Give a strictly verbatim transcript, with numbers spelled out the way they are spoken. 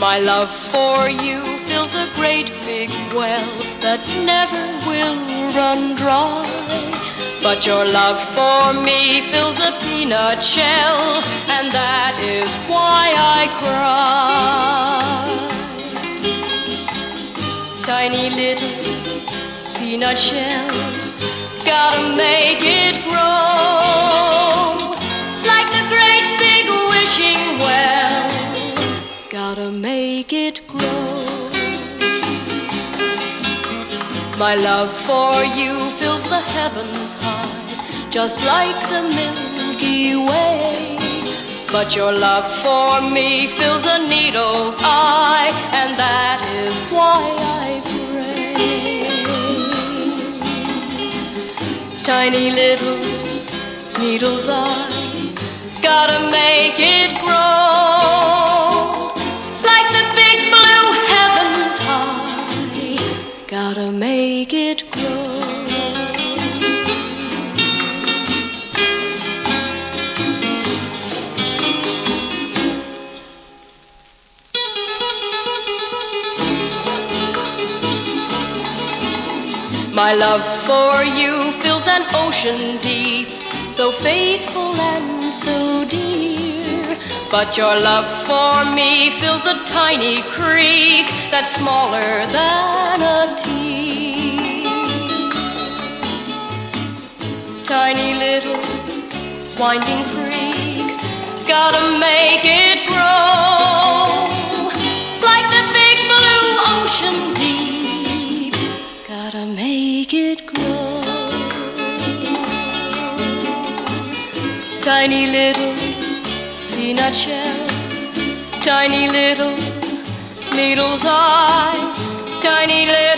My love for you fills a great big well that never will run dry. But your love for me fills a peanut shell, and that is why I cry. Tiny little peanut shell, gotta make it grow like the great big wishing well, gotta make it grow. My love for you fills the heavens high, just like the Milky Way. But your love for me fills a needle's eye, and that is why I pray. Tiny little needle's eye, gotta make it grow like the big blue heavens high, gotta make it grow. My love for you fills an ocean deep, so faithful and so dear. But your love for me fills a tiny creek that's smaller than a tear. Tiny little winding creek, gotta make it grow like the big blue ocean deep, gotta make it grow. Tiny little peanut shell, tiny little needle's eye, tiny little